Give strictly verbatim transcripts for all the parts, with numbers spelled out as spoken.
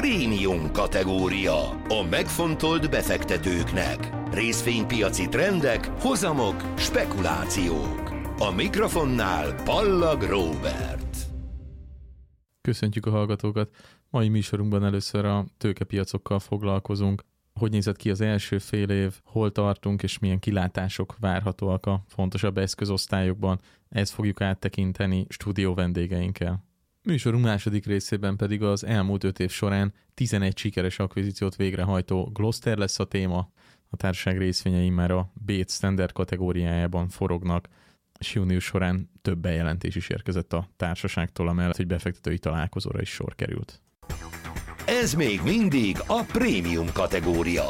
prémium kategória. A megfontolt befektetőknek. Részvénypiaci trendek, hozamok, spekulációk. A mikrofonnál Pallag Róbert. Köszöntjük a hallgatókat! Mai műsorunkban először a tőkepiacokkal foglalkozunk. Hogy nézett ki az első fél év, hol tartunk, és milyen kilátások várhatóak a fontosabb eszközosztályokban. Ezt fogjuk áttekinteni stúdió vendégeinkkel. Műsorunk második részében pedig az elmúlt öt év során tizenegy sikeres akvizíciót végrehajtó Gloster lesz a téma. A társaság részvényei már a Bét Standard kategóriájában forognak, és június során több bejelentés is érkezett a társaságtól, amellett, hogy befektetői találkozóra is sor került. Ez még mindig a prémium kategória.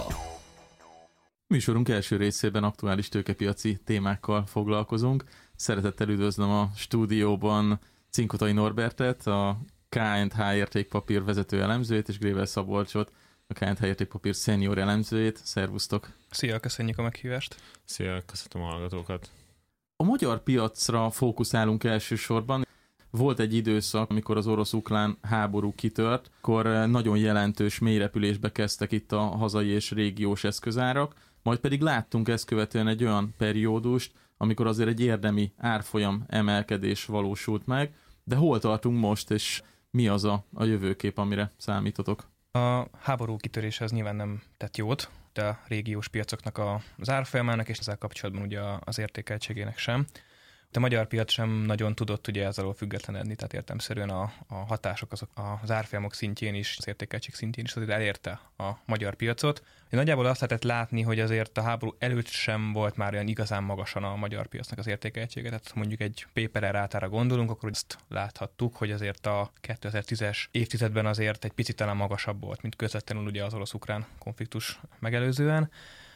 Műsorunk első részében aktuális tőkepiaci témákkal foglalkozunk. Szeretettel üdvözlöm a stúdióban Cinkotai Norbertet, a ká és há értékpapír vezető elemzőjét, és Gréber Szabolcsot, a ká és há értékpapír szenior elemzőjét. Szervusztok! Szia, köszönjük a meghívást! Szia, köszönöm a hallgatókat! A magyar piacra fókuszálunk elsősorban. Volt egy időszak, amikor az orosz-ukrán háború kitört, akkor nagyon jelentős mélyrepülésbe kezdtek itt a hazai és régiós eszközárak, majd pedig láttunk ezt követően egy olyan periódust, amikor azért egy érdemi árfolyam emelkedés valósult meg, de hol tartunk most, és mi az a, a jövőkép, amire számítotok? A háború kitörése az nyilván nem tett jót, de a régiós piacoknak az árfolyamának, és ezzel kapcsolatban ugye az értékeltségének sem. De a magyar piac sem nagyon tudott ugye ezzel függetlenedni, tehát értelemszerűen a, a hatások azok az árfolyamok szintjén is, az értékeltség szintjén is azért elérte a magyar piacot. Nagyjából azt lehetett látni, hogy azért a háború előtt sem volt már olyan igazán magasan a magyar piacnak az értékeltsége, tehát mondjuk egy Paper rátára gondolunk, akkor azt láthattuk, hogy azért a kétezer-tízes évtizedben azért egy picit talán magasabb volt, mint közvetlenül ugye az orosz-ukrán konfliktus megelőzően.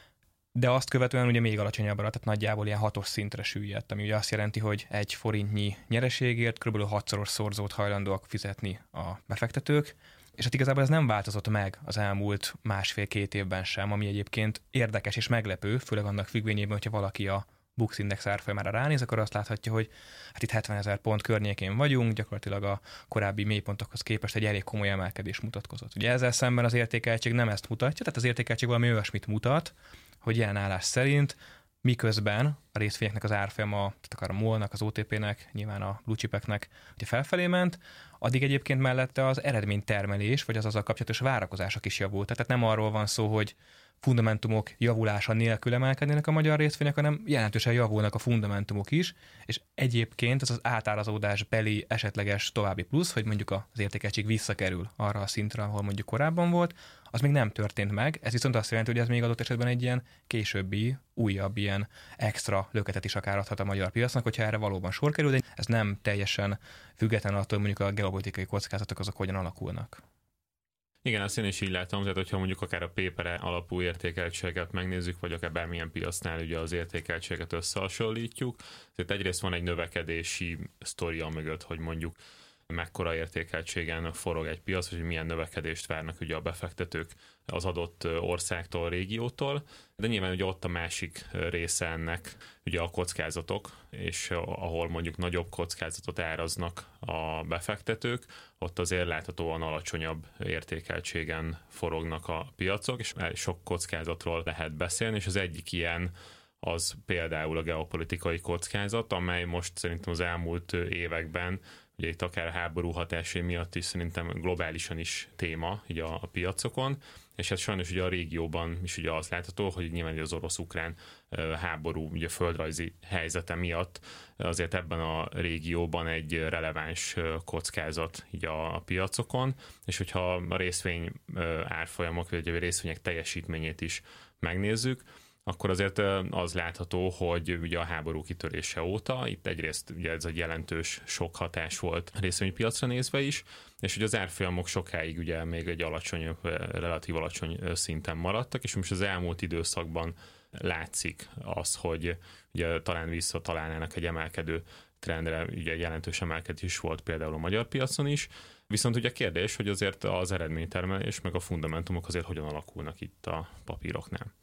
De azt követően ugye még alacsonyabbra, tehát nagyjából ilyen hatos szintre süllyedt, ami ugye azt jelenti, hogy egy forintnyi nyereségért kb. hatszoros szorzót hajlandóak fizetni a befektetők, és hát igazából ez nem változott meg az elmúlt másfél-két évben sem, ami egyébként érdekes és meglepő, főleg annak függvényében, hogyha valaki a Bux Index árfolyamára ránéz, akkor azt láthatja, hogy hát itt hetvenezer pont környékén vagyunk, gyakorlatilag a korábbi mélypontokhoz képest egy elég komoly emelkedés mutatkozott. Ugye ezzel szemben az értékeltség nem ezt mutatja, tehát az értékeltség valami olyasmit mutat, hogy jelen állás szerint, miközben a részvényeknek az árfolyama, tehát akár a MOL-nak, az o té pé-nek, nyilván a blue chipeknek ugye felfelé ment, addig egyébként mellette az eredménytermelés, vagy az azzal kapcsolatos várakozások is javultak. Tehát nem arról van szó, hogy fundamentumok javulása nélkül emelkednének a magyar részvények, hanem jelentősen javulnak a fundamentumok is, és egyébként ez az átárazódás beli esetleges további plusz, hogy mondjuk az értékeltség visszakerül arra a szintre, ahol mondjuk korábban volt, az még nem történt meg. Ez viszont azt jelenti, hogy ez még adott esetben egy ilyen későbbi, újabb ilyen extra löketet is akár adhat a magyar piacnak, hogyha erre valóban sor kerül, de ez nem teljesen független attól, mondjuk a geopolitikai kockázatok azok hogyan alakulnak. Igen, azt én is így látom, tehát hogyha mondjuk akár a Paper alapú értékeltséget megnézzük, vagy akár bármilyen piacnál ugye az értékeltséget összehasonlítjuk, tehát egyrészt van egy növekedési sztoria mögött, hogy mondjuk mekkora értékeltségen forog egy piac, hogy milyen növekedést várnak ugye a befektetők az adott országtól, régiótól, de nyilván ugye ott a másik része ennek ugye a kockázatok, és ahol mondjuk nagyobb kockázatot áraznak a befektetők, ott azért láthatóan alacsonyabb értékeltségen forognak a piacok, és sok kockázatról lehet beszélni, és az egyik ilyen az például a geopolitikai kockázat, amely most szerintem az elmúlt években, ugye itt akár a háború hatásai miatt is szerintem globálisan is téma így a, a piacokon, és hát sajnos ugye a régióban is ugye az látható, hogy nyilván az orosz-ukrán háború ugye földrajzi helyzete miatt azért ebben a régióban egy releváns kockázat így a, a piacokon, és hogyha a részvény árfolyamok, vagy a részvények teljesítményét is megnézzük, akkor azért az látható, hogy ugye a háború kitörése óta itt egyrészt ugye ez egy jelentős sok hatás volt a részvénypiacra nézve is, és hogy az árfolyamok sokáig ugye még egy alacsony, relatív alacsony szinten maradtak, és most az elmúlt időszakban látszik az, hogy ugye talán visszatalálnának egy emelkedő trendre, ugye jelentős emelkedés is volt például a magyar piacon is, viszont ugye kérdés, hogy azért az eredménytermelés meg a fundamentumok azért hogyan alakulnak itt a papíroknál.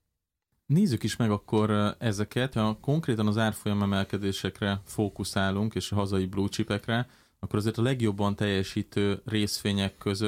Nézzük is meg akkor ezeket, ha konkrétan az árfolyam emelkedésekre fókuszálunk, és a hazai blue chipekre, akkor azért a legjobban teljesítő részvények között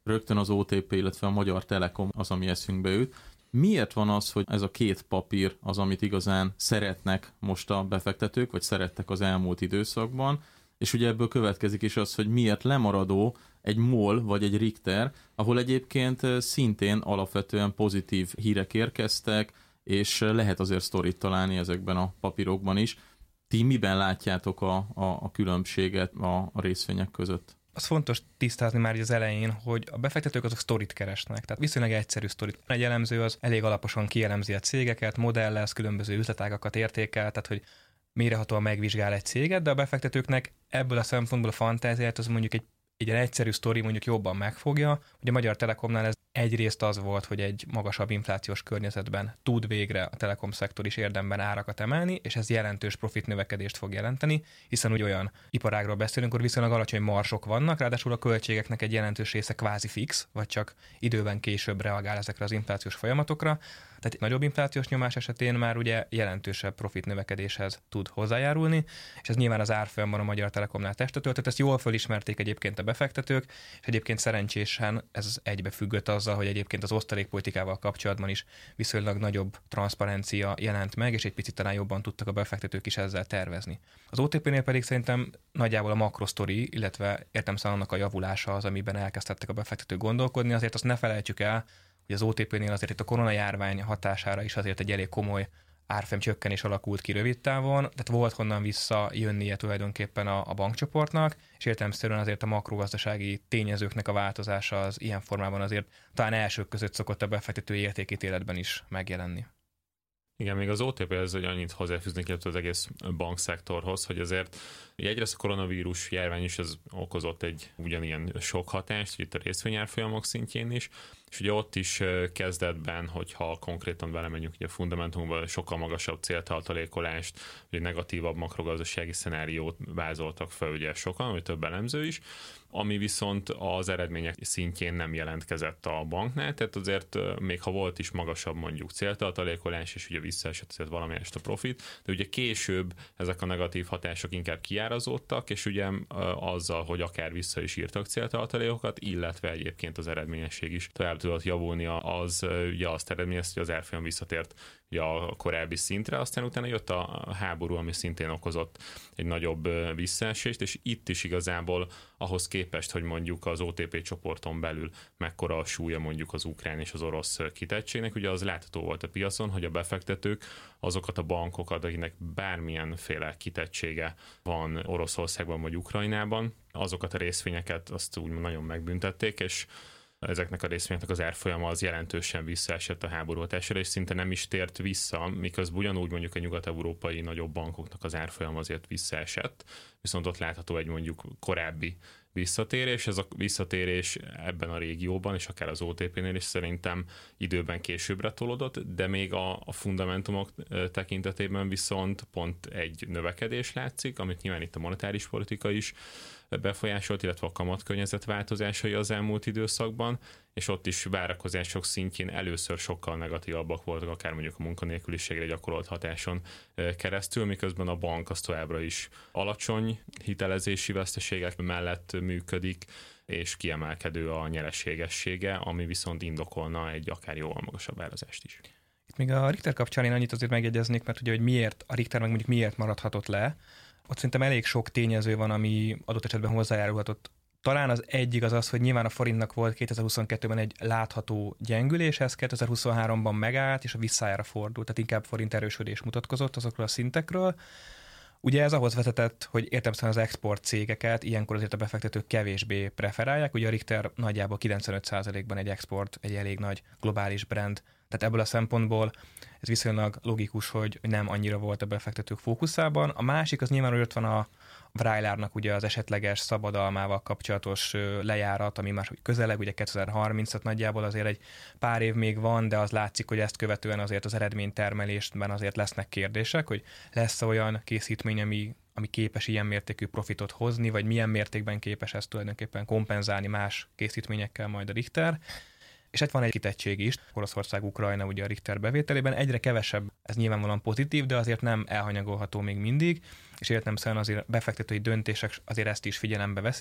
rögtön az o té pé, illetve a Magyar Telekom az, ami eszünkbe jut. Miért van az, hogy ez a két papír az, amit igazán szeretnek most a befektetők, vagy szerettek az elmúlt időszakban, és ugye ebből következik is az, hogy miért lemaradó egy MOL vagy egy Richter, ahol egyébként szintén alapvetően pozitív hírek érkeztek, és lehet azért sztorit találni ezekben a papírokban is. Ti miben látjátok a, a, a különbséget a, a részvények között? Az fontos tisztázni már az elején, hogy a befektetők azok sztorit keresnek, tehát viszonylag egyszerű sztorit. Egy elemző az elég alaposan kielemzi a cégeket, modellez, különböző üzletágakat értékel, tehát hogy mélyrehatóan megvizsgál egy céget, de a befektetőknek ebből a szempontból a fantáziát az mondjuk egy egy ilyen egyszerű sztori mondjuk jobban megfogja. Ugye a Magyar Telekomnál ez egyrészt az volt, hogy egy magasabb inflációs környezetben tud végre a telekom szektor is érdemben árakat emelni, és ez jelentős profit növekedést fog jelenteni, hiszen úgy olyan iparágról beszélünk, hogy viszonylag alacsony marsok vannak, ráadásul a költségeknek egy jelentős része kvázi fix, vagy csak időben később reagál ezekre az inflációs folyamatokra. Tehát egy nagyobb inflációs nyomás esetén már ugye jelentősebb profit növekedéshez tud hozzájárulni, és ez nyilván az árfolyamban a Magyar Telekomnál testet öltött. Ezt jól fölismerték egyébként a befektetők, és egyébként szerencsésen ez egybefüggött azzal, hogy egyébként az osztalékpolitikával kapcsolatban is viszonylag nagyobb transzparencia jelent meg, és egy picit talán jobban tudtak a befektetők is ezzel tervezni. Az o té pénél pedig szerintem nagyjából a makrosztori, illetve értelemszerűen annak a javulása az, amiben elkezdtek a befektetők gondolkodni. Azért azt ne felejtsük el, hogy az o té pénél azért itt a koronajárvány hatására is azért egy elég komoly árfolyam csökkenés alakult ki rövid távon, tehát volt honnan visszajönnie tulajdonképpen a, a bankcsoportnak, és értelemszerűen azért a makrogazdasági tényezőknek a változása az ilyen formában azért talán elsők között szokott a befektetői értékítéletben is megjelenni. Igen, még az o té pé ez, hogy annyit hozzáfűzni kell az egész bankszektorhoz, hogy azért egyrészt a koronavírus járvány is ez okozott egy ugyanilyen sok hatást, itt a részvényárfolyamok szintjén is, és ugye ott is kezdetben, hogyha konkrétan belemegyünk ugye a fundamentumban, sokkal magasabb céltartalékolást, vagy negatívabb makrogazdasági szenáriót vázoltak fel ugye sokan, vagy több elemző is, ami viszont az eredmények szintjén nem jelentkezett a banknál, tehát azért még ha volt is magasabb mondjuk céltartalékolás, és ugye visszaesett azért valamelyest a profit, de ugye később ezek a negatív hatások inkább kiárazódtak, és ugye azzal, hogy akár vissza is írtak céltartalékokat, illetve egyébként az eredményesség is tovább tudott javulni, az ugye azt eredményezte, hogy az árfolyam visszatért ugye a korábbi szintre, aztán utána jött a háború, ami szintén okozott egy nagyobb visszaesést, és itt is igazából ahhoz képest, hogy mondjuk az o té pé csoporton belül mekkora a súlya mondjuk az ukrán és az orosz kitettségnek, ugye az látható volt a piacon, hogy a befektetők azokat a bankokat, akiknek bármilyenféle kitettsége van Oroszországban vagy Ukrajnában, azokat a részvényeket azt úgy nagyon megbüntették, és ezeknek a részvényeknek az árfolyama az jelentősen visszaesett a háború hatására, és szinte nem is tért vissza, miközben ugyanúgy mondjuk a nyugat-európai nagyobb bankoknak az árfolyama azért visszaesett, viszont ott látható egy mondjuk korábbi visszatérés, ez a visszatérés ebben a régióban, és akár az o té pénél is szerintem időben későbbre tolódott, de még a, a fundamentumok tekintetében viszont pont egy növekedés látszik, amit nyilván itt a monetáris politika is befolyásolt, illetve a kamatkörnyezet változásai az elmúlt időszakban, és ott is várakozások szintjén először sokkal negatívabbak voltak, akár mondjuk a munkanélküliségre gyakorolt hatáson keresztül, miközben a bank az továbbra is alacsony hitelezési veszteségek mellett működik, és kiemelkedő a nyereségessége, ami viszont indokolna egy akár jóval magasabb árazást is. Itt még a Richter kapcsán én annyit azért megjegyeznék, mert ugye, hogy miért a Richter meg mondjuk miért maradhatott le, ott szerintem elég sok tényező van, ami adott esetben hozzájárulhatott. Talán az egyik az az, hogy nyilván a forintnak volt kétezer-huszonkettőben egy látható gyengülés, ez kétezer-huszonháromban megállt, és a visszájára fordult, tehát inkább forint erősödés mutatkozott azokról a szintekről. Ugye ez ahhoz vezetett, hogy értelemszerűen az export cégeket ilyenkor azért a befektetők kevésbé preferálják. Ugye a Richter nagyjából kilencvenöt százalékban egy export, egy elég nagy globális brand. Tehát ebből a szempontból ez viszonylag logikus, hogy nem annyira volt a befektetők fókuszában. A másik az nyilván, hogy ott van a Vrajlárnak ugye az esetleges szabadalmával kapcsolatos lejárat, ami már közeleg, ugye kétezer-harmincat nagyjából azért egy pár év még van, de az látszik, hogy ezt követően azért az eredménytermelésben azért lesznek kérdések, hogy lesz olyan készítmény, ami ami képes ilyen mértékű profitot hozni, vagy milyen mértékben képes ezt tulajdonképpen kompenzálni más készítményekkel majd a Richter. És hát van egy kitettség is, Oroszország, Ukrajna ugye a Richter bevételében, egyre kevesebb, ez nyilvánvalóan pozitív, de azért nem elhanyagolható még mindig, és értelemszerűen azért befektetői döntések azért ezt is figyelembe veszik.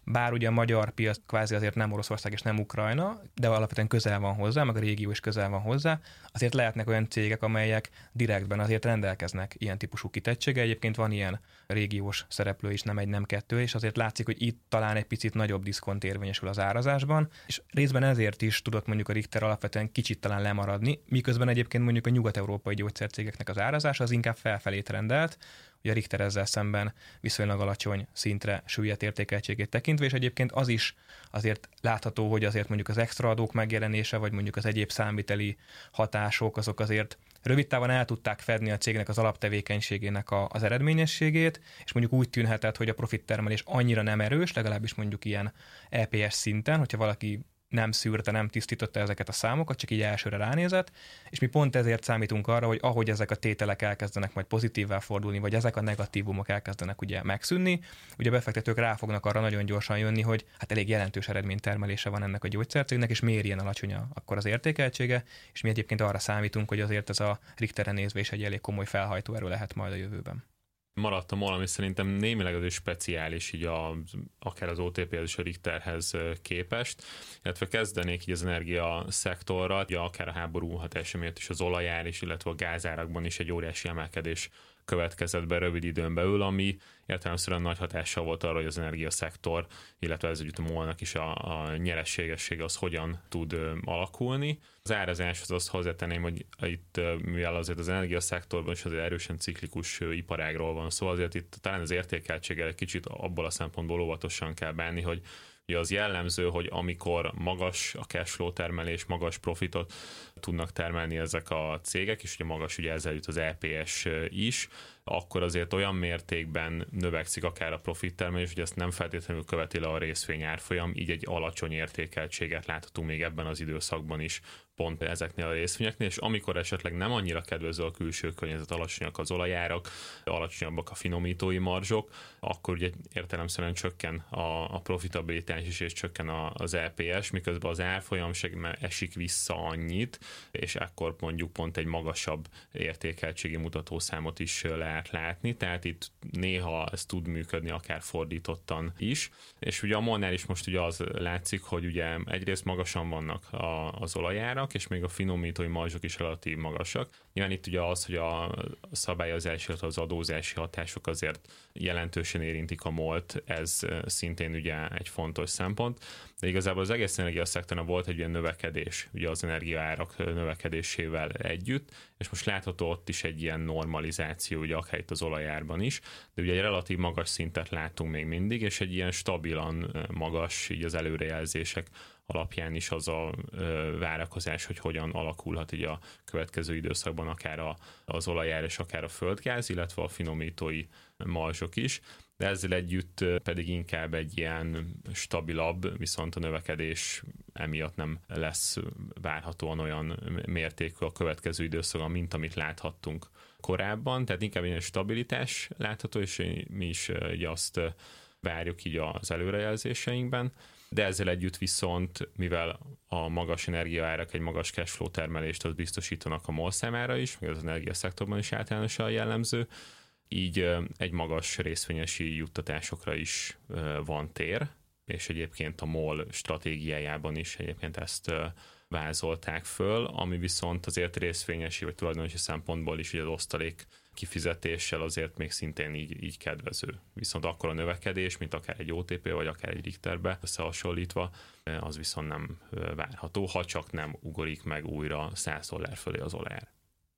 bár ugye a magyar piac kvázi azért nem Oroszország és nem Ukrajna, de alapvetően közel van hozzá, meg a régió is közel van hozzá, azért lehetnek olyan cégek, amelyek direktben azért rendelkeznek ilyen típusú kitettséggel. Egyébként van ilyen régiós szereplő is, nem egy, nem kettő, és azért látszik, hogy itt talán egy picit nagyobb diszkont érvényesül az árazásban, és részben ezért is tudott mondjuk a Richter alapvetően kicsit talán lemaradni, miközben egyébként mondjuk a nyugat-európai gyógyszercégeknek az árazása az inkább felfelé trendelt, hogy a Richter ezzel szemben viszonylag alacsony szintre süllyedt értékeltségét tekintve, és egyébként az is azért látható, hogy azért mondjuk az extra adók megjelenése, vagy mondjuk az egyéb számviteli hatások, azok azért rövid távon el tudták fedni a cégnek az alaptevékenységének a, az eredményességét, és mondjuk úgy tűnhetett, hogy a profittermelés annyira nem erős, legalábbis mondjuk ilyen é pé es szinten, hogyha valaki nem szűrte, nem tisztította ezeket a számokat, csak így elsőre ránézett, és mi pont ezért számítunk arra, hogy ahogy ezek a tételek elkezdenek majd pozitívvá fordulni, vagy ezek a negatívumok elkezdenek ugye megszűnni, ugye a befektetők rá fognak arra nagyon gyorsan jönni, hogy hát elég jelentős eredménytermelése van ennek a gyógyszercégnek, és miért ilyen alacsony akkor az értékeltsége, és mi egyébként arra számítunk, hogy azért ez a Richterre nézve is egy elég komoly felhajtóerő lehet majd a jövőben. Maradtam valami szerintem némileg az is speciális, így a, akár az o té pé-hez és a Richterhez képest, illetve kezdenék így az energia szektorral, ugye akár a háború hatása miatt is az olajár is, illetve a gázárakban is egy óriási emelkedés következett be rövid időn belül, ami értelemszerűen nagy hatással volt arra, hogy az energiaszektor, illetve ez együtt a MOL-nak is a, a nyereségessége az hogyan tud ö, alakulni. Az árazáshoz azt hozzátenném, hogy itt, mivel azért az energiaszektorban is azért erősen ciklikus ö, iparágról van szó, azért itt talán az értékeltséggel egy kicsit abból a szempontból óvatosan kell bánni, hogy ugye az jellemző, hogy amikor magas a cashflow termelés, magas profitot tudnak termelni ezek a cégek, és ugye magas ugye ezzel jut az é pé es is, akkor azért olyan mértékben növekszik akár a profittermelés, hogy ezt nem feltétlenül követi le a részvény árfolyam, így egy alacsony értékeltséget láthatunk még ebben az időszakban is pont ezeknél a részvényeknél, és amikor esetleg nem annyira kedvező a külső környezet, alacsonyak az olajárak, alacsonyabbak a finomítói marzsok, akkor ugye értelemszerűen csökken a, a profitabilitás is, és csökken a, az é pé es, miközben az árfolyam esik vissza annyit, és akkor mondjuk pont egy magasabb értékeltségi mutatószámot is lehet látni, tehát itt néha ez tud működni akár fordítottan is, és ugye a MOL-nál is most ugye az látszik, hogy ugye egyrészt magasan vannak a, az olajárak, és még a finomítói marzsok is relatív magasak. Nyilván itt ugye az, hogy a szabályozási, illetve az adózási hatások azért jelentősen érintik a MOL-t, ez szintén ugye egy fontos szempont, de igazából az egész energiaszektorban volt egy ilyen növekedés, ugye az energiaárak növekedésével együtt, és most látható ott is egy ilyen normalizáció, ugye akár itt az olajárban is, de ugye egy relatív magas szintet látunk még mindig, és egy ilyen stabilan magas, így az előrejelzések alapján is az a ö, várakozás, hogy hogyan alakulhat így a következő időszakban akár a, az olajár és akár a földgáz, illetve a finomítói marzsok is, de ezzel együtt pedig inkább egy ilyen stabilabb, viszont a növekedés emiatt nem lesz várhatóan olyan mértékű a következő időszakban, mint amit láthattunk korábban, tehát inkább ilyen stabilitás látható, és mi is ugye azt várjuk így az előrejelzéseinkben, de ezzel együtt viszont, mivel a magas energiaárak egy magas cashflow termelést az biztosítanak a MOL számára is, meg az energiaszektorban is általánosan jellemző, így egy magas részvényesi juttatásokra is van tér, és egyébként a MOL stratégiájában is egyébként ezt vázolták föl, ami viszont azért részvényesi vagy tulajdonosi szempontból is ugye az osztalék kifizetéssel azért még szintén így, így kedvező. Viszont akkor a növekedés, mint akár egy o té pé vagy akár egy Richterbe összehasonlítva, az viszont nem várható, ha csak nem ugorik meg újra száz dollár fölé az olajár.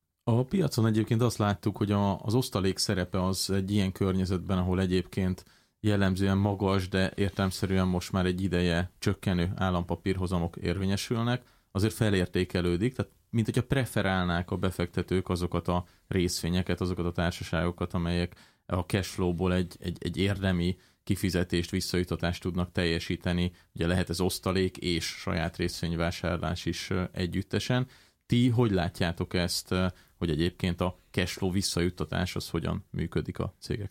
A piacon egyébként azt láttuk, hogy a, az osztalék szerepe az egy ilyen környezetben, ahol egyébként jellemzően magas, de értelemszerűen most már egy ideje csökkenő állampapírhozamok érvényesülnek, azért felértékelődik, tehát mint hogyha preferálnák a befektetők azokat a részvényeket, azokat a társaságokat, amelyek a cashflow-ból egy, egy, egy érdemi kifizetést, visszajutatást tudnak teljesíteni. Ugye lehet ez osztalék és saját részvényvásárlás is együttesen. Ti hogy látjátok ezt, hogy egyébként a cashflow visszajuttatás az hogyan működik a cégeknél?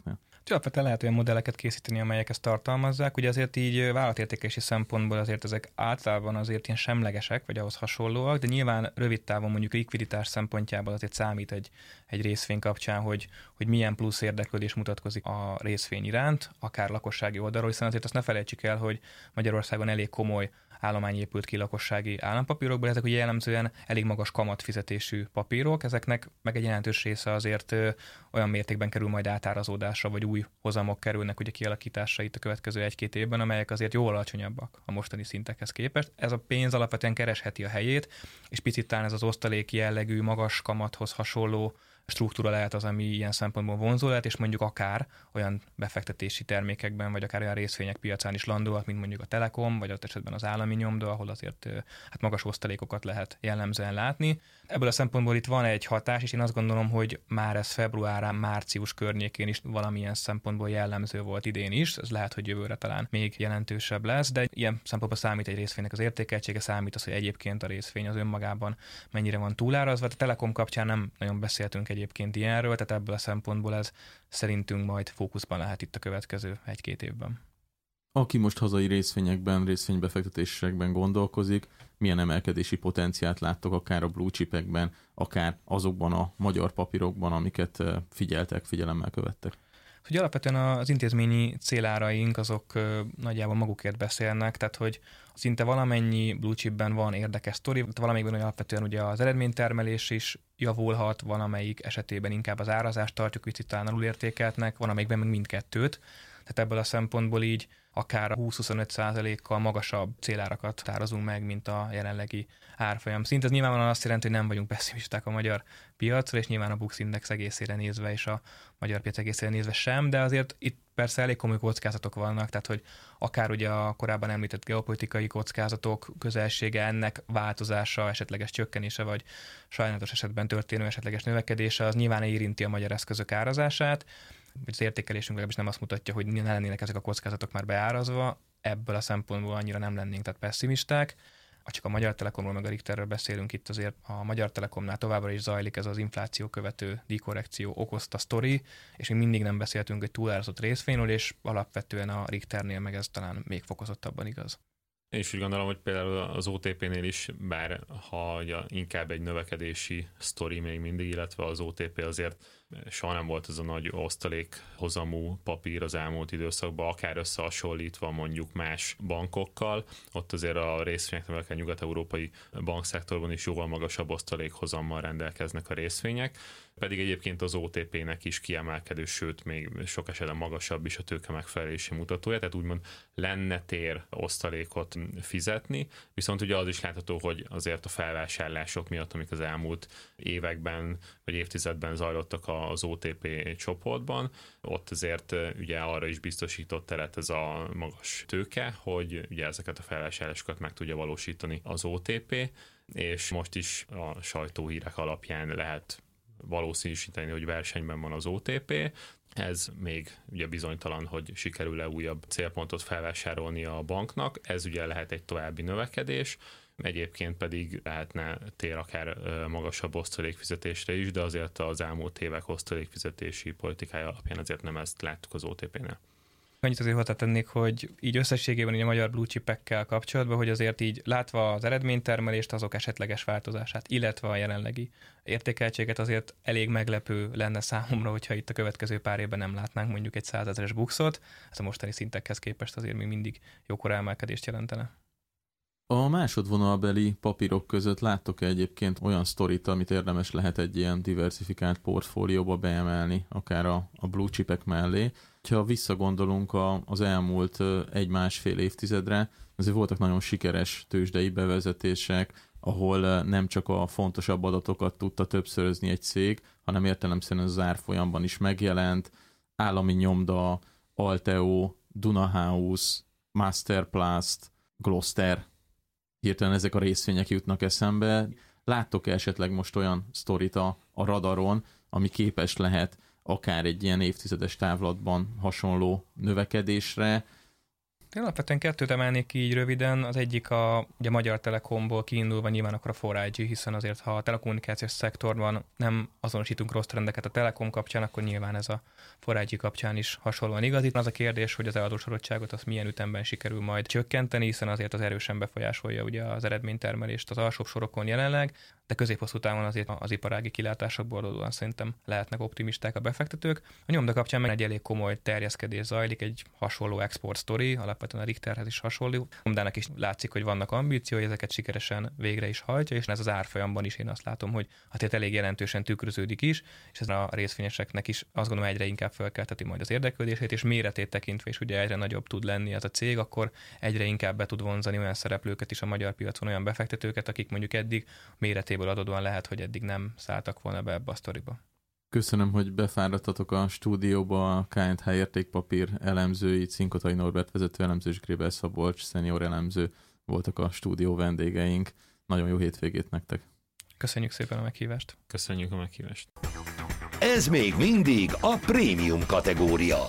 Alapvetően lehet olyan modelleket készíteni, amelyek ezt tartalmazzák. Ugye azért így vállalatértékelési szempontból azért ezek általában azért ilyen semlegesek, vagy ahhoz hasonlóak, de nyilván rövid távon mondjuk likviditás szempontjából azért számít egy, egy részvény kapcsán, hogy, hogy milyen plusz érdeklődés mutatkozik a részvény iránt, akár lakossági oldalról, hiszen azért azt ne felejtsük el, hogy Magyarországon elég komoly állomány épült ki lakossági állampapírokból, ezek ugye jellemzően elég magas kamatfizetésű papírok, ezeknek meg egy jelentős része azért ö, olyan mértékben kerül majd átárazódásra, vagy új hozamok kerülnek ugye kialakításra itt a következő egy-két évben, amelyek azért jóval alacsonyabbak a mostani szintekhez képest. Ez a pénz alapvetően keresheti a helyét, és picit talán ez az osztalék jellegű, magas kamathoz hasonló struktúra lehet az, ami ilyen szempontból vonzó lehet, és mondjuk akár olyan befektetési termékekben, vagy akár olyan részvények piacán is landolhat, mint mondjuk a Telekom, vagy ott esetben az állami nyomda, ahol azért hát magas osztalékokat lehet jellemzően látni. Ebből a szempontból itt van egy hatás, és én azt gondolom, hogy már ez februárán, március környékén is valamilyen szempontból jellemző volt idén is, ez lehet, hogy jövőre talán még jelentősebb lesz, de ilyen szempontból számít egy részvénynek az értékeltsége, számít az, hogy egyébként a részvény az önmagában mennyire van túlárazva. A Telekom kapcsán nem nagyon beszéltünk egyébként ilyenről, tehát ebből a szempontból ez szerintünk majd fókuszban lehet itt a következő egy-két évben. Aki most hazai részvényekben, részvénybefektetésekben gondolkozik, milyen emelkedési potenciált láttok akár a blue chipekben, akár azokban a magyar papírokban, amiket figyeltek, figyelemmel követtek? Ugye alapvetően az intézményi céláraink azok nagyjából magukért beszélnek, tehát hogy szinte valamennyi blue chipben van érdekes sztori, valamelyikben olyan alapvetően ugye az eredménytermelés is javulhat, valamelyik esetében inkább az árazást tartjuk picit alulértékeltnek, van amelyikben meg mindkettőt. Tehát ebből a szempontból így akár húsz-huszonöt százalékkal magasabb célárakat tározunk meg, mint a jelenlegi árfolyam szint. Ez nyilvánvalóan azt jelenti, hogy nem vagyunk pessimisták a magyar piacra, és nyilván a Bux Index egészére nézve és a magyar piac egészére nézve sem, de azért itt persze elég komoly kockázatok vannak, tehát hogy akár ugye a korábban említett geopolitikai kockázatok közelsége, ennek változása, esetleges csökkenése, vagy sajnálatos esetben történő esetleges növekedése, az nyilván érinti a magyar eszközök árazását. Az értékelésünk legalábbis nem azt mutatja, hogy ne lennének ezek a kockázatok már beárazva, ebből a szempontból annyira nem lennénk tehát pessimisták. Ha csak a Magyar Telekomról meg a Richterről beszélünk, itt azért a Magyar Telekomnál továbbra is zajlik ez az infláció követő dikorrekció okozta sztori, és még mindig nem beszéltünk egy túlárazott részvényről, és alapvetően a Richternél meg ez talán még fokozottabban igaz. Én is úgy gondolom, hogy például az o té pénél is, bár ha inkább egy növekedési sztori még mindig, illetve az o té pé azért soha nem volt ez a nagy osztalékhozamú papír az elmúlt időszakban, akár összehasonlítva mondjuk más bankokkal. Ott azért a részvények, a nyugat-európai bankszektorban is jóval magasabb osztalékhozammal rendelkeznek a részvények, pedig egyébként az o té pének is kiemelkedő, sőt még sok esetben magasabb is a tőke megfelelési mutatója, tehát úgymond lenne tér osztalékot fizetni, viszont ugye az is látható, hogy azért a felvásárlások miatt, amik az elmúlt években vagy évtizedben zajlottak az o té pé csoportban, ott azért ugye arra is biztosított teret ez a magas tőke, hogy ugye ezeket a felvásárlásokat meg tudja valósítani az o té pé, és most is a sajtóhírek alapján lehet valószínűsíteni, hogy versenyben van az o té pé. Ez még ugye bizonytalan, hogy sikerül-e újabb célpontot felvásárolni a banknak. Ez ugye lehet egy további növekedés, egyébként pedig lehetne tér akár magasabb osztalékfizetésre is, de azért az elmúlt évek osztalékfizetési politikája alapján azért nem ezt láttuk az o té pénél. Annyit azért hozzátennék, hogy így összességében ugye a magyar blue chipekkel kapcsolatban, hogy azért így látva az eredménytermelést, azok esetleges változását, illetve a jelenlegi értékeltséget azért elég meglepő lenne számomra, hogyha itt a következő pár évben nem látnánk mondjuk egy százezeres buxot. Ez a mostani szintekhez képest azért még mindig jókora emelkedést jelentene. A másodvonalbeli papírok között láttok-e egyébként olyan sztorit, amit érdemes lehet egy ilyen diversifikált portfólióba beemelni, akár a, a blue chipek mellé? Ha visszagondolunk a, az elmúlt egy-másfél évtizedre, azért voltak nagyon sikeres tőzsdei bevezetések, ahol nem csak a fontosabb adatokat tudta többszörözni egy cég, hanem értelemszerűen az árfolyamban is megjelent. Állami nyomda, Alteo, Dunahouse, Masterplast, Gloster, hirtelen ezek a részvények jutnak eszembe. Láttok-e esetleg most olyan sztorit a, a radaron, ami képes lehet akár egy ilyen évtizedes távlatban hasonló növekedésre? Én alapvetően kettőt emelnék ki így röviden. Az egyik a ugye Magyar Telekomból kiindulva nyilván akkor a four I G, hiszen azért, ha a telekommunikációs szektorban nem azonosítunk rossz trendeket a Telekom kapcsán, akkor nyilván ez a four I G kapcsán is hasonlóan igaz. Itt az a kérdés, hogy az eladósodottságot azt milyen ütemben sikerül majd csökkenteni, hiszen azért az erősen befolyásolja ugye az eredménytermelést az alsóbb sorokon jelenleg, de középhosszú távon azért az iparági kilátásokból adódóan szerintem lehetnek optimisták a befektetők. A nyomda kapcsán meg egy elég komoly terjeszkedés zajlik, egy hasonló export story, alapvetően a Richterhez is hasonló. Nyomdának is látszik, hogy vannak ambíciói, ezeket sikeresen végre is hajtja, és ez az árfolyamban is én azt látom, hogy hát elég jelentősen tükröződik is, és ez a részvényeseknek is azt gondolom egyre inkább felkelteti majd az érdeklődését, és méretét tekintve is ugye egyre nagyobb tud lenni ez a cég, akkor egyre inkább be tud vonzani olyan szereplőket is a magyar piacon, olyan befektetőket, akik mondjuk eddig méretéből adódóan lehet, hogy eddig nem szálltak volna be ebbe a sztoriba. Köszönöm, hogy befáradtatok a stúdióba. A ká és há értékpapír elemzői, Cinkotai Norbert vezető elemző és Gréber Szabolcs szenior elemző voltak a stúdió vendégeink. Nagyon jó hétvégét nektek! Köszönjük szépen a meghívást! Köszönjük a meghívást! Ez még mindig a prémium kategória.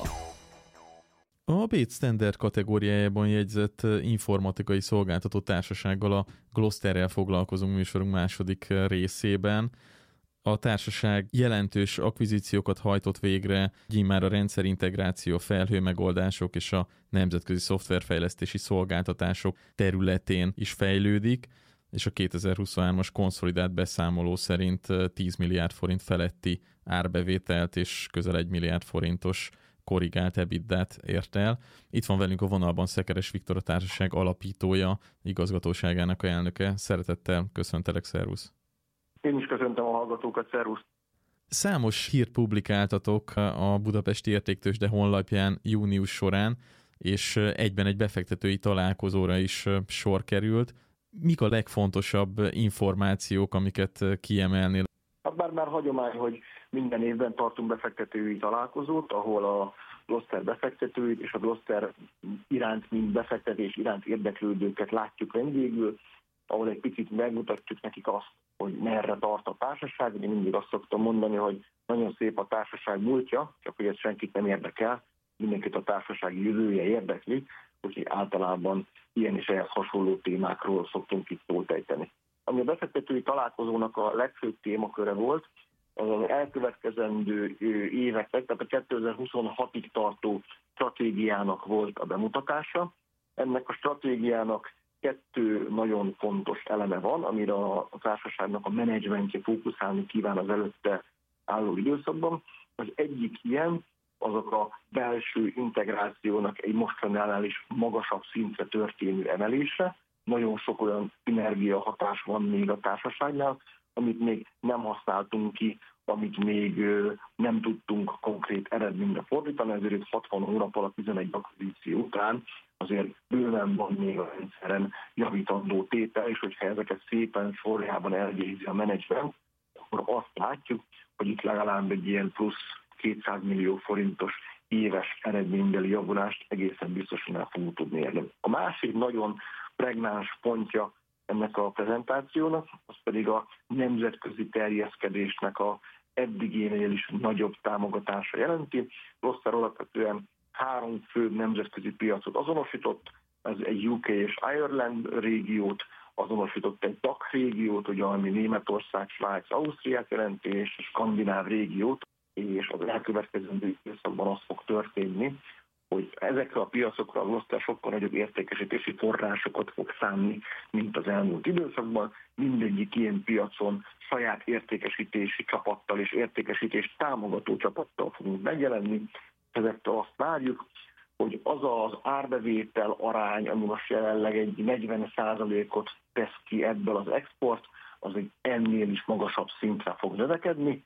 A Bét Standard kategóriájában jegyzett informatikai szolgáltató társasággal, a Glosterrel foglalkozunk műsorunk második részében. A társaság jelentős akvizíciókat hajtott végre, így már a rendszerintegráció, a felhőmegoldások és a nemzetközi szoftverfejlesztési szolgáltatások területén is fejlődik, és a kétezer-huszonhármas konszolidált beszámoló szerint tíz milliárd forint feletti árbevételt és közel egy milliárd forintos korrigált ebiddát ért el. Itt van velünk a vonalban Szekeres Viktor, a társaság alapítója, igazgatóságának a elnöke. Szeretettel köszöntelek, szervusz! Én is köszöntöm a hallgatókat, szervusz! Számos hírt publikáltatok a Budapesti Értéktőzsde honlapján június során, és egyben egy befektetői találkozóra is sor került. Mik a legfontosabb információk, amiket kiemelnél? Hát bár már hagyomány, hogy minden évben tartunk befektetői találkozót, ahol a Gloster befektetőit és a Gloster iránt, mint befektetés iránt érdeklődőket látjuk vendégül, ahol egy picit megmutatjuk nekik azt, hogy merre tart a társaság. Én mindig azt szoktam mondani, hogy nagyon szép a társaság múltja, csak hogy ez senkit nem érdekel, mindenkit a társaság jövője érdekli, úgyhogy általában ilyen és ehhez hasonló témákról szoktunk itt szót ejteni. Ami a befektetői találkozónak a legfőbb témaköre volt, az az elkövetkezendő éveknek, tehát a kétezer-huszonhatig tartó stratégiának volt a bemutatása. Ennek a stratégiának kettő nagyon fontos eleme van, amire a társaságnak a menedzsmentje fókuszálni kíván az előtte álló időszakban. Az egyik ilyen, azok a belső integrációnak egy mostanánál is magasabb szintre történő emelése. Nagyon sok olyan szinergia hatás van még a társaságnál, amit még nem használtunk ki, amit még nem tudtunk konkrét eredményre fordítani, ezért hatvan hónap alatt tizenegy akvizíció után azért bőven van még a rendszeren javítandó tétel, és hogyha ezeket szépen sorjában elvégzi a menedzsment, akkor azt látjuk, hogy itt legalább egy ilyen plusz kétszáz millió forintos éves eredménybeli javulást egészen biztosan el fogunk tudni érni. A másik nagyon pregnáns pontja ennek a prezentációnak, az pedig a nemzetközi terjeszkedésnek a eddigénél is nagyobb támogatása jelenti. Gloster alapvetően három fő nemzetközi piacot azonosított, ez egy U K és Ireland régiót, azonosított egy dé á cé régiót, ugye, ami Németország, Svájc, Ausztriát jelenti, és a skandináv régiót, és az elkövetkezendő időszakban az fog történni, hogy ezekre a piacokra a Gloster sokkal nagyobb értékesítési forrásokat fog szánni, mint az elmúlt időszakban. Mindegyik ilyen piacon saját értékesítési csapattal és értékesítés támogató csapattal fogunk megjelenni. Ezektől azt várjuk, hogy az az árbevétel arány, ami most jelenleg egy negyven százalékot tesz ki ebből az export, az egy ennél is magasabb szintre fog növekedni,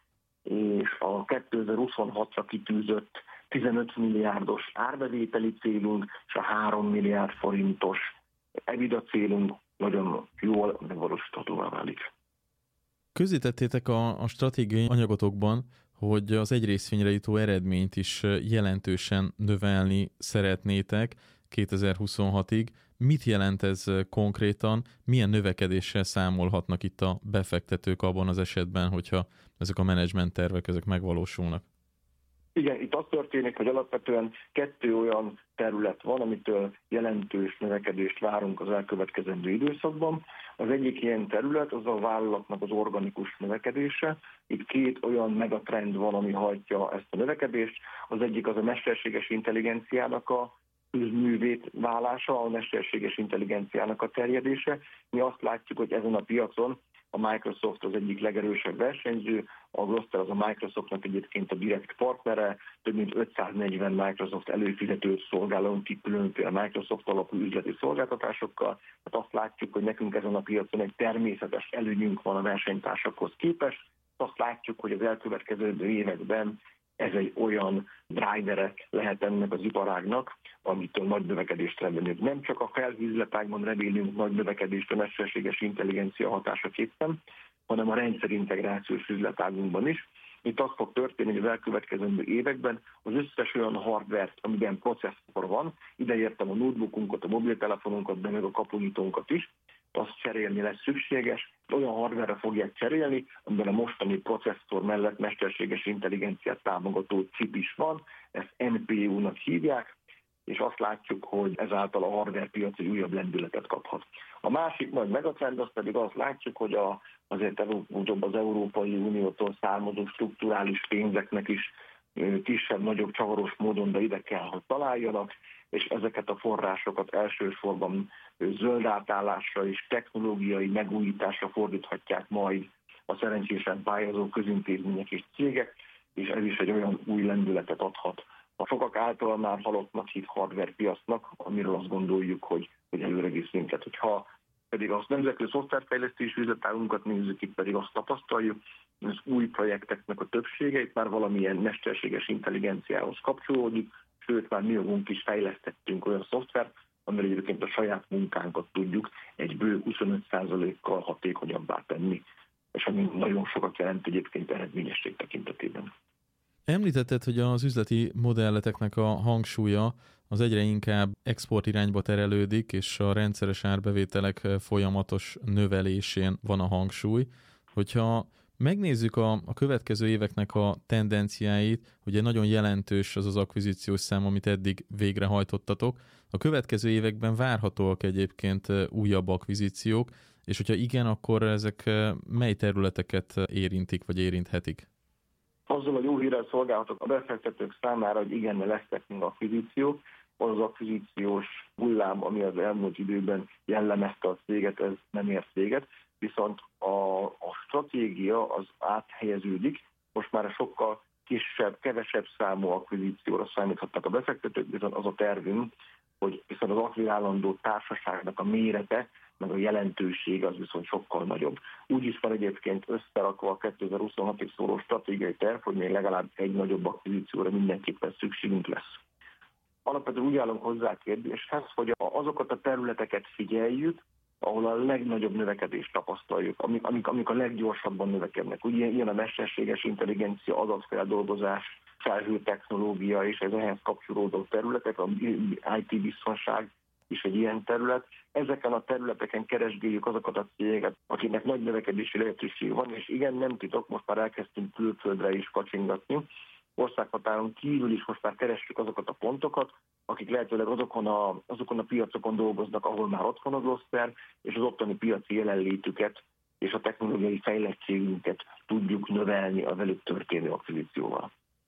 és a kétezer-huszonhatra kitűzött tizenöt milliárdos árbevételi célunk és a három milliárd forintos EBITDA célunk nagyon jól megvalósíthatóvá válik. Közzétettétek a, a stratégiai anyagotokban, hogy az egy részvényre jutó eredményt is jelentősen növelni szeretnétek kétezer-huszonhatig. Mit jelent ez konkrétan? Milyen növekedéssel számolhatnak itt a befektetők abban az esetben, hogyha ezek a menedzsment tervek ezek megvalósulnak? Igen, itt az történik, hogy alapvetően kettő olyan terület van, amitől jelentős növekedést várunk az elkövetkezendő időszakban. Az egyik ilyen terület az a vállalatnak az organikus növekedése. Itt két olyan megatrend van, ami hajtja ezt a növekedést. Az egyik az a mesterséges intelligenciának a közművét válása, a mesterséges intelligenciának a terjedése. Mi azt látjuk, hogy ezen a piacon a Microsoft az egyik legerősebb versenyző, a Gloster az a Microsoftnak egyébként a direkt partnere, több mint ötszáznegyven Microsoft előfizetőt szolgálunk ki különféle Microsoft alapú üzleti szolgáltatásokkal. Hát azt látjuk, hogy nekünk ezen a piacon egy természetes előnyünk van a versenytársakhoz képest. Azt látjuk, hogy az elkövetkező években ez egy olyan drivere lehet ennek az iparágnak, amitől nagy növekedést remélünk. Nem csak a felhőzletágban remélünk nagy növekedést a mesterséges intelligencia hatásaképpen, hanem a rendszerintegrációs üzletágunkban is. Itt az fog történni, hogy az elkövetkező években az összes olyan hardware, amiben processzor van, ideértem a notebookunkat, a mobiltelefonunkat, de meg a kapunyítónkat is, azt cserélni lesz szükséges. Olyan hardware-re fogják cserélni, amiben a mostani processzor mellett mesterséges intelligenciát támogató chip is van, ezt en pé u-nak hívják, és azt látjuk, hogy ezáltal a hardware piac egy újabb lendületet kaphat. A másik nagy megatrend, az pedig azt látjuk, hogy a, azért az Európai Uniótól származó strukturális pénzeknek is kisebb-nagyobb csavaros módon, de ide kell, hogy találjanak, és ezeket a forrásokat elsősorban zöld átállásra és technológiai megújításra fordíthatják majd a szerencsésen pályázó közintézmények és cégek, és ez is egy olyan új lendületet adhat a sokak által már halottnak hív hardware piacnak, amiről azt gondoljuk, hogy, hogy előre visz minket. Hogyha pedig azt nemzetközi szoftverfejlesztési üzletágunkat nézzük, itt pedig azt tapasztaljuk, hogy az új projekteknek a többsége itt már valamilyen mesterséges intelligenciához kapcsolódik, sőt már mi magunk is fejlesztettünk olyan szoftvert, amivel egyébként a saját munkánkat tudjuk egy bő huszonöt százalékkal hatékonyabbá tenni, és ami nagyon sokat jelent egyébként eredményesség tekintetében. Említetted, hogy az üzleti modelleteknek a hangsúlya az egyre inkább export irányba terelődik, és a rendszeres árbevételek folyamatos növelésén van a hangsúly. Hogyha megnézzük a, a következő éveknek a tendenciáit, ugye nagyon jelentős az az akvizíciós szám, amit eddig végrehajtottatok. A következő években várhatóak egyébként újabb akvizíciók, és hogyha igen, akkor ezek mely területeket érintik, vagy érinthetik? Azzal a jó hírrel szolgálhatok a befektetők számára, hogy igen, lesznek még akvizíciók. Az az akvizíciós hullám, ami az elmúlt időben jellemezte a céget, ez nem ért véget, viszont a, a stratégia az áthelyeződik. Most már sokkal kisebb, kevesebb számú akvizícióra számíthatnak a befektetők, viszont az a tervünk, hogy viszont az akvizálandó társaságnak a mérete, meg a jelentőség az viszont sokkal nagyobb. Úgy is van egyébként összerakva a kétezer-huszonhatig szóló stratégiai terv, hogy még legalább egy nagyobb akvizícióra mindenképpen szükségünk lesz. Alapvetően úgy állunk hozzá a kérdéshez, hogy azokat a területeket figyeljük, ahol a legnagyobb növekedést tapasztaljuk, amik, amik, amik a leggyorsabban növekednek. Ugye ilyen a mesterséges intelligencia, adatfeldolgozás, felhőtechnológia és ez ehhez kapcsolódó területek, a i té biztonság is egy ilyen terület. Ezeken a területeken keresgéljük azokat a cégeket, akiknek nagy növekedési lehetőség van, és igen, nem titok, most már elkezdtünk külföldre is kacsingatni. Országhatáron kívül is most már keressük azokat a pontokat, akik lehetőleg azokon a, azokon a piacokon dolgoznak, ahol már ott van a Gloster, és az ottani piaci jelenlétüket és a technológiai fejlettségünket tudjuk növelni a velük történő akvizícióval.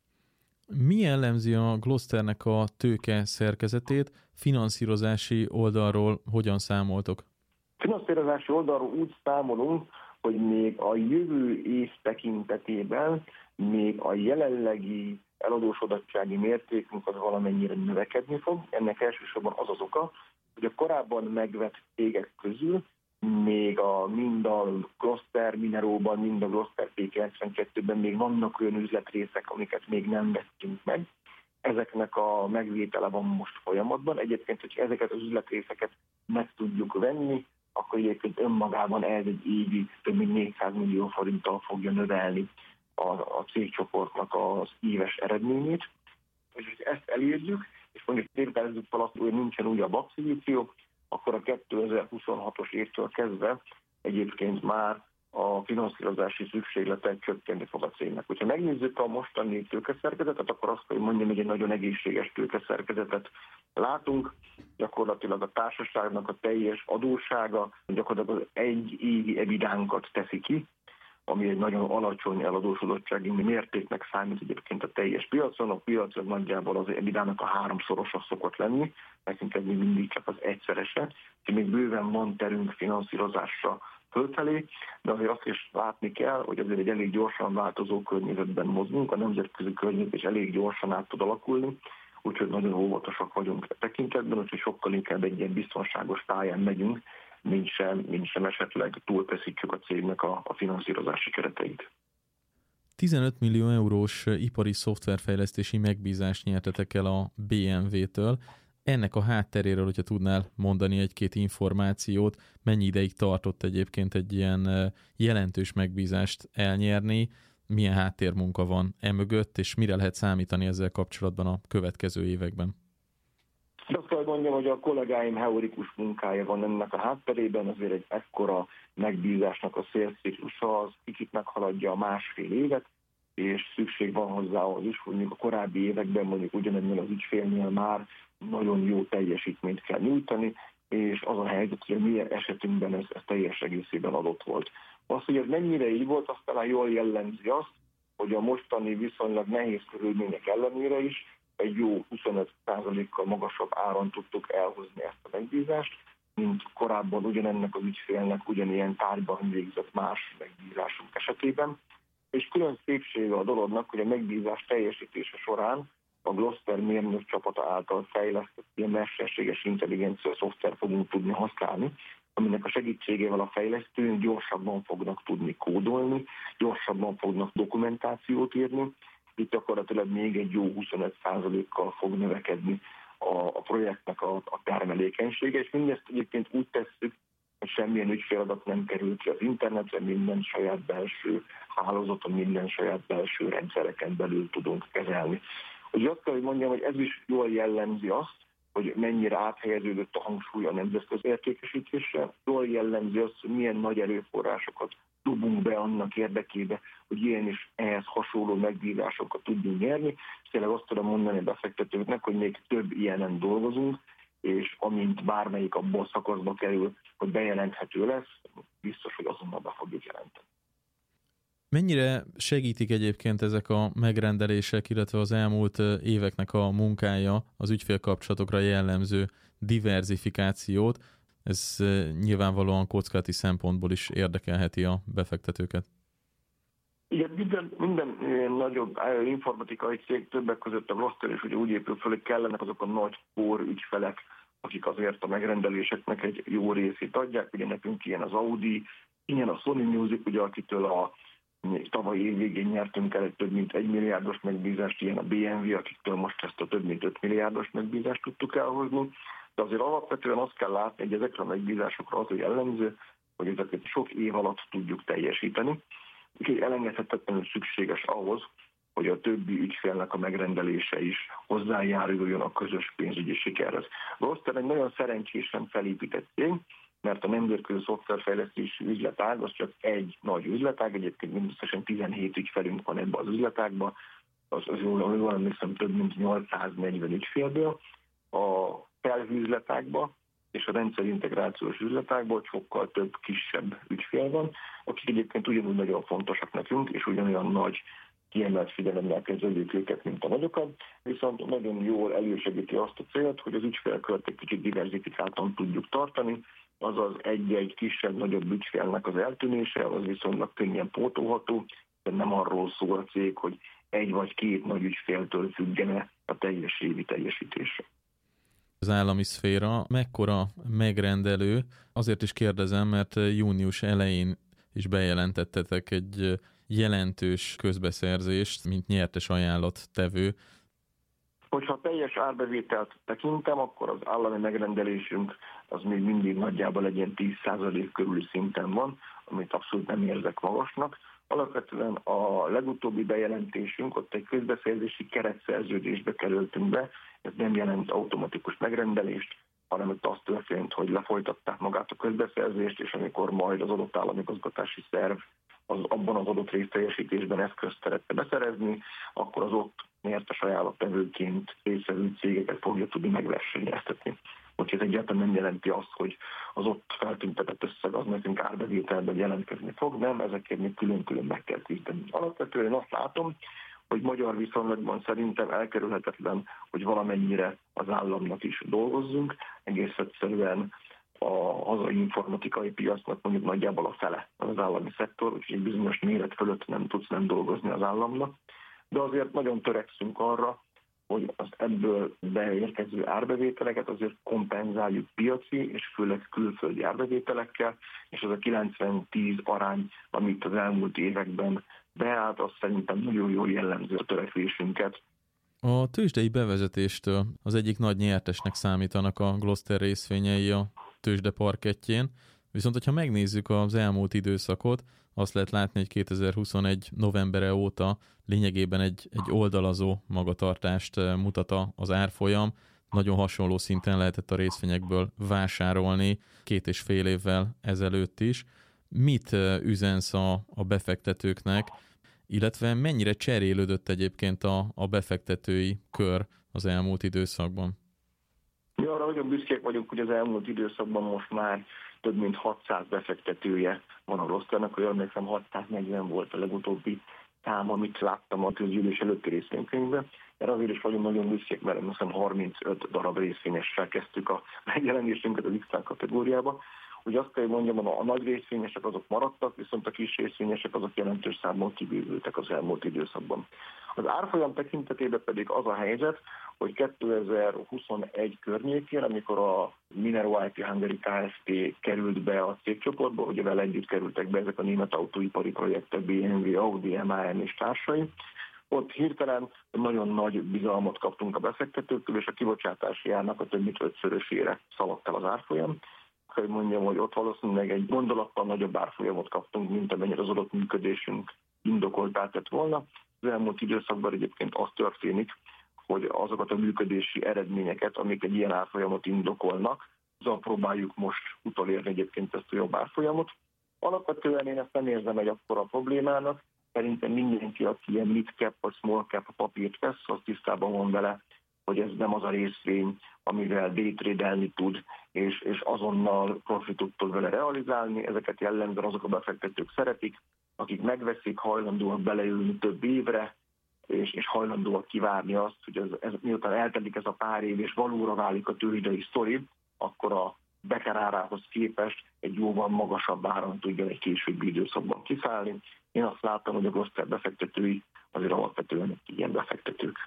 Mi jellemzi a Glosternek a tőke szerkezetét? Finanszírozási oldalról hogyan számoltok? Finanszírozási oldalról úgy számolunk, hogy még a jövő év tekintetében még a jelenlegi eladósodottsági mértékünk az valamennyire növekedni fog. Ennek elsősorban az az oka, hogy a korábban megvett cégek közül még a, mind a Gloster Mineróban, mind a Gloster P kilencvenkettőben még vannak olyan üzletrészek, amiket még nem vettünk meg. Ezeknek a megvétele van most folyamatban. Egyébként, hogy ezeket az üzletrészeket meg tudjuk venni, akkor egyébként önmagában ez egy évi több mint négyszáz millió forinttal fogja növelni a, a cégcsoportnak az éves eredményét. És hogy ezt elérjük, és mondjuk tételezzük fel azt, hogy nincsen újabb akvizíció, akkor a kétezer-huszonhatos évtől kezdve egyébként már a finanszírozási szükségletek csökkenni fog a cégnek. Hogyha megnézzük a mostani tőkeszerkezetet, akkor azt kell mondjam, hogy egy nagyon egészséges tőkeszerkezetet látunk. Gyakorlatilag a társaságnak a teljes adóssága gyakorlatilag az egy évi ebidánkat teszi ki, ami egy nagyon alacsony eladósodottsági mértéknek számít egyébként a teljes piacon. A piacon nagyjából az ebidának a háromszorosa szokott lenni, nekünk ez még mindig csak az egyszerese, úgyhogy még bőven van terünk finanszírozásra fölfelé, de azért azt is látni kell, hogy azért egy elég gyorsan változó környezetben mozgunk, a nemzetközi környezet is elég gyorsan át tud alakulni, úgyhogy nagyon óvatosak vagyunk a tekintetben, úgyhogy sokkal inkább egy ilyen biztonságos pályán megyünk, mint sem, mint sem esetleg túlfeszítsük a cégnek a, a finanszírozási kereteit. tizenöt millió eurós ipari szoftverfejlesztési megbízást nyertetek el a bé em vé-től. Ennek a hátteréről, hogyha tudnál mondani egy-két információt, mennyi ideig tartott egyébként egy ilyen jelentős megbízást elnyerni, milyen háttérmunka van emögött, és mire lehet számítani ezzel kapcsolatban a következő években? Azt kell mondjam, hogy a kollégáim heurikus munkája van ennek a hátterében, azért egy ekkora megbízásnak a szélciklusa az kicsit meghaladja a másfél évet, és szükség van hozzá ahhoz is, hogy mondjuk a korábbi években mondjuk ugyanennél az ügyfélnél már nagyon jó teljesítményt kell nyújtani, és az a helyzet, hogy a mi esetünkben ez, ez teljes egészében adott volt. Az, hogy ez mennyire így volt, azt talán jól jellemzi azt, hogy a mostani viszonylag nehéz körülmények ellenére is egy jó huszonöt százalékkal magasabb áron tudtuk elhozni ezt a megbízást, mint korábban ugyanennek az ügyfélnek ugyanilyen tárgyban végzett más megbízásunk esetében. És külön szépsége a dolognak, hogy a megbízás teljesítése során a Gloster mérnök csapata által fejlesztett ilyen mesterséges intelligencia szoftver fogunk tudni használni, aminek a segítségével a fejlesztőink gyorsabban fognak tudni kódolni, gyorsabban fognak dokumentációt írni. Itt gyakorlatilag még egy jó huszonöt százalékkal fog növekedni a, a projektnek a, a termelékenysége, és mindezt egyébként úgy tesszük, hogy semmilyen ügyféladat nem kerül ki az internetre, minden saját belső hálózaton, minden saját belső rendszereken belül tudunk kezelni. Úgy azt kell, hogy mondjam, hogy ez is jól jellemzi azt, hogy mennyire áthelyeződött a hangsúly a nemzetközi értékesítésre, jól jellemzi azt, hogy milyen nagy erőforrásokat dobunk be annak érdekébe, hogy ilyen is ehhez hasonló megbízásokat tudjunk nyerni, és tényleg azt tudom mondani a befektetőknek, hogy még több ilyenen dolgozunk, és amint bármelyik abból a szakaszba kerül, hogy bejelenthető lesz, biztos, hogy azonnal be fogjuk jelenteni. Mennyire segítik egyébként ezek a megrendelések, illetve az elmúlt éveknek a munkája az ügyfélkapcsolatokra jellemző diverzifikációt? Ez nyilvánvalóan kockázati szempontból is érdekelheti a befektetőket. Igen, minden, minden nagyobb informatikai cég, többek között a Gloster is ugye úgy épül fel, hogy kellenek azok a nagy kór ügyfelek, akik azért a megrendeléseknek egy jó részét adják. Ugye nekünk ilyen az Audi, ilyen a Sony Music, ugye akitől a tavaly év végén nyertünk el egy több mint egy milliárdos megbízást, ilyen a bé em vé, akiktől most ezt a több mint öt milliárdos megbízást tudtuk elhozni. De azért alapvetően azt kell látni, hogy ezekre a megbízásokra az a jellemző, hogy ezeket sok év alatt tudjuk teljesíteni. Úgyhogy elengedhetetlenül szükséges ahhoz, hogy a többi ügyfélnek a megrendelése is hozzájáruljon a közös pénzügyi sikerhez. Gloster egy nagyon szerencsésen felépített cég, mert a nemzetközi szoftverfejlesztési üzletág az csak egy nagy üzletág, egyébként mindösszesen tizenhét ügyfelünk van ebben az üzletágban, az, az jól, jól emlékszem, több mint nyolcszáznegyven ügyfélből. A felhőüzletágban és a rendszerintegrációs üzletágból sokkal több kisebb ügyfél van, akik egyébként ugyanúgy nagyon fontosak nekünk, és ugyanolyan nagy kiemelt figyelemmel kezeljük őket, mint a nagyokat, viszont nagyon jól elősegíti azt a célt, hogy az ügyfélkört egy kicsit diversifikáltan tudjuk tartani, azaz egy-egy kisebb-nagyobb ügyfélnek az eltűnése, az viszonylag könnyen pótolható, de nem arról szól a cég, hogy egy vagy két nagy ügyféltől függene a teljes évi teljesítése. Az állami szféra mekkora megrendelő? Azért is kérdezem, mert június elején is bejelentettetek egy jelentős közbeszerzést, mint nyertes ajánlattevő. Hogyha a teljes árbevételt tekintem, akkor az állami megrendelésünk az még mindig nagyjából egy ilyen tíz százalék körüli szinten van, amit abszolút nem érzek magasnak. Alapvetően a legutóbbi bejelentésünk, ott egy közbeszerzési keretszerződésbe kerültünk be, ez nem jelent automatikus megrendelést, hanem itt az történt, hogy lefolytatták magát a közbeszerzést, és amikor majd az adott államigazgatási szerv az abban az adott részteljesítésben eszközt szerette beszerezni, akkor az ott nyertes ajánlattevőként részvevő cégeket fogja tudni megversenyeztetni. Úgyhogy ez egyáltalán nem jelenti azt, hogy az ott feltüntetett összeg az nekünk árbevételben jelentkezni fog, nem, ezekért még külön-külön meg kell küzdeni. Alapvetően azt látom, hogy magyar viszonylatban szerintem elkerülhetetlen, hogy valamennyire az államnak is dolgozzunk, egész egyszerűen a hazai informatikai piacnak mondjuk nagyjából a fele az állami szektor, úgyhogy egy bizonyos méret fölött nem tudsz nem dolgozni az államnak, de azért nagyon törekszünk arra, hogy az ebből beérkező árbevételeket azért kompenzáljuk piaci és főleg külföldi árbevételekkel, és az a kilencven tíz arány, amit az elmúlt években beállt, az szerintem nagyon jól jellemző a törekvésünket. A tőzsdei bevezetéstől az egyik nagy nyertesnek számítanak a Gloster részvényei a tőzsde parkettjén, viszont hogyha megnézzük az elmúlt időszakot, azt lehet látni, hogy kétezer-huszonegy novembere óta lényegében egy, egy oldalazó magatartást mutat az árfolyam. Nagyon hasonló szinten lehetett a részvényekből vásárolni két és fél évvel ezelőtt is. Mit üzensz a, a befektetőknek, illetve mennyire cserélődött egyébként a, a befektetői kör az elmúlt időszakban? Mi arra nagyon büszkék vagyunk, hogy az elmúlt időszakban most már több mint hatszáz befektetője van a Glosternek, hogy emlékszem hatszáznegyven volt a legutóbbi szám, amit láttam a közgyűlés előtti részvénykönyvben. Erre azért is vagyunk nagyon büszkék, mert azt hiszem harmincöt darab részvényessel kezdtük a megjelenésünket az X kategóriába. Ugye azt kell, hogy mondjam, a nagy részvényesek azok maradtak, viszont a kis részvényesek azok jelentős számban kibővültek az elmúlt időszakban. Az árfolyam tekintetében pedig az a helyzet, hogy kétezer-huszonegy környékén, amikor a Minero i té Hungary Kft. Került be a cégcsoportba, ugye vele együtt kerültek be ezek a német autóipari projektek, bé em vé, Audi, em á en és társai, ott hirtelen nagyon nagy bizalmat kaptunk a befektetőktől, és a kibocsátási árnak a több mint ötszörösére szaladt el az árfolyam. Hogy mondjam, hogy ott valószínűleg egy gondolattal nagyobb árfolyamot kaptunk, mint amennyire az adott működésünk indokoltá tett volna. Az elmúlt időszakban egyébként az történik, hogy azokat a működési eredményeket, amik egy ilyen árfolyamot indokolnak, azzal próbáljuk most utolérni egyébként ezt a jobb árfolyamot. Alapvetően én ezt nem érzem egy akkora problémának, szerintem mindenki, aki ilyen mid-cap vagy small-cap papírt vesz, az tisztában van vele, hogy ez nem az a részvény, amivel daytrade-elni tud, és, és azonnal profitot tud vele realizálni. Ezeket jellemzően azok a befektetők szeretik, akik megveszik, hajlandóak beleülni több évre, és, és hajlandóak kivárni azt, hogy ez, ez, miután eltelik ez a pár év, és valóra válik a tőzsdei sztori, akkor a bekerárához képest egy jóval magasabb áron tudjon egy későbbi időszakban kiszállni. Én azt láttam, hogy a Gloster befektetői azért alapvetően ilyen befektetők.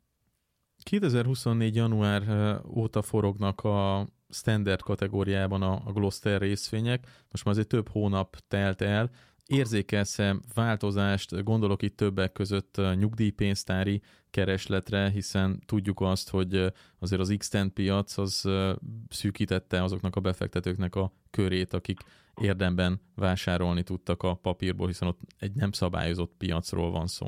kétezer-huszonnégy január óta forognak a standard kategóriában a Gloster részvények. Most már azért több hónap telt el. Érzékelsz-e változást, gondolok itt többek között nyugdíjpénztári keresletre, hiszen tudjuk azt, hogy azért az X-Tent piac az szűkítette azoknak a befektetőknek a körét, akik érdemben vásárolni tudtak a papírból, hiszen ott egy nem szabályozott piacról van szó.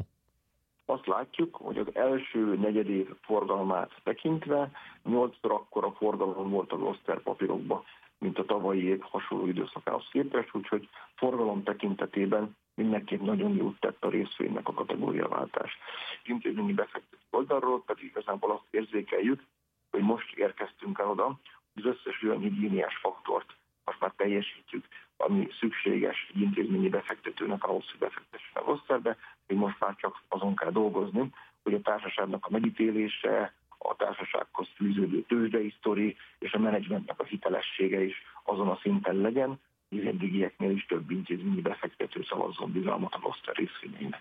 Azt látjuk, hogy az első negyedév forgalmát tekintve nyolcszor akkora forgalom volt a Gloster papírokban, mint a tavalyi év hasonló időszakához képest, úgyhogy forgalom tekintetében mindenképp nagyon jót tett a részvénynek a kategóriaváltás. Intézményi befektető oldalról pedig igazából azt érzékeljük, hogy most érkeztünk el oda, hogy az összes olyan higiéniás faktort most már teljesítjük, ami szükséges egy intézményi befektetőnek ahhoz, hogy befektessen a Glosterbe, hogy most már csak azon kell dolgozni, hogy a társaságnak a megítélése, a társasághoz fűződő tőzsdei sztori és a menedzsmentnek a hitelessége is azon a szinten legyen, hogy az eddigieknél is több intézményi befektető szavazzon bizalmat a Gloster részvényeinek.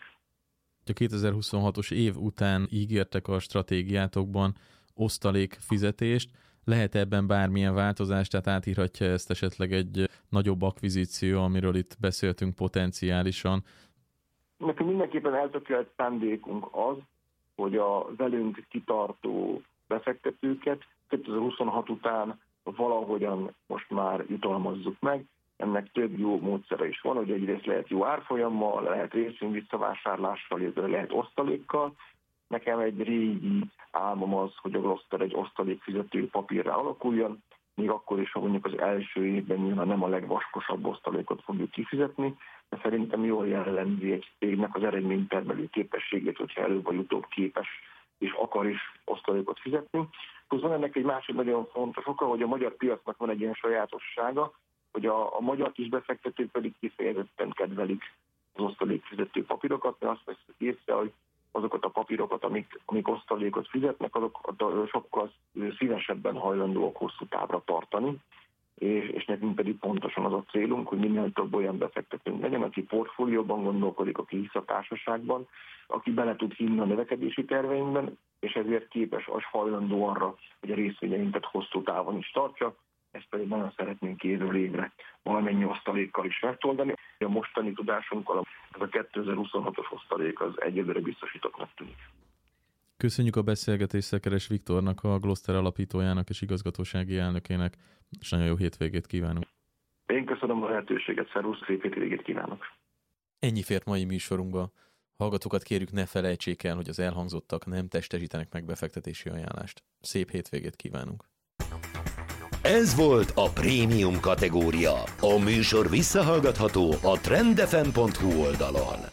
A kétezer-huszonhatos év után ígértek a stratégiátokban osztalék fizetést. Lehet ebben bármilyen változás, tehát átírhatja ezt esetleg egy nagyobb akvizíció, amiről itt beszéltünk potenciálisan? Nekünk mindenképpen eltökélt szándékunk az, hogy a velünk kitartó befektetőket kétezer-huszonhat után valahogyan most már jutalmazzuk meg. Ennek több jó módszere is van, hogy egyrészt lehet jó árfolyammal, lehet részvény visszavásárlással, illetve lehet osztalékkal. Nekem egy régi álmom az, hogy a Gloster egy osztalékfizető papírra alakuljon. még akkor is, ha mondjuk az első évben nyilván nem a legvaskosabb osztalékot fogjuk kifizetni, de szerintem jól jellemzi egy cégnek az eredménytermelő képességét, hogyha előbb vagy utóbb képes és akar is osztalékot fizetni. Plusz van ennek egy másik nagyon fontos oka, hogy a magyar piacnak van egy ilyen sajátossága, hogy a, a magyar kisbefektetők pedig kifejezetten kedvelik az osztalékfizető papírokat, mert azt veszük észre, hogy azokat a papírokat, amik, amik osztalékot fizetnek, azok sokkal szívesebben hajlandóak hosszú távra tartani, és, és nekünk pedig pontosan az a célunk, hogy minél több olyan befektetőnk legyen, aki portfólióban gondolkodik, aki hisz a társaságban, aki bele tud hinni a növekedési terveinkben, és ezért képes az hajlandó arra, hogy a részvényeinket hosszú távon is tartsa, ezt pedig nagyon szeretnénk évről évre valamennyi osztalékkal is megtoldani. A mostani tudásunkkal ez a kétezer-huszonhatos osztalék az egyelőre biztosítottnak tűnik. Köszönjük a beszélgetést Szekeres Viktornak, a Gloster alapítójának és igazgatósági elnökének, és nagyon jó hétvégét kívánunk. Én köszönöm a lehetőséget, szervusz, szép hétvégét kívánok. Ennyi fért mai műsorunkba. Hallgatókat kérjük, ne felejtsék el, hogy az elhangzottak nem testesítenek meg befektetési ajánlást. Szép hétvégét kívánunk. Ez volt a prémium kategória. A műsor visszahallgatható a trend f m pont h u oldalon.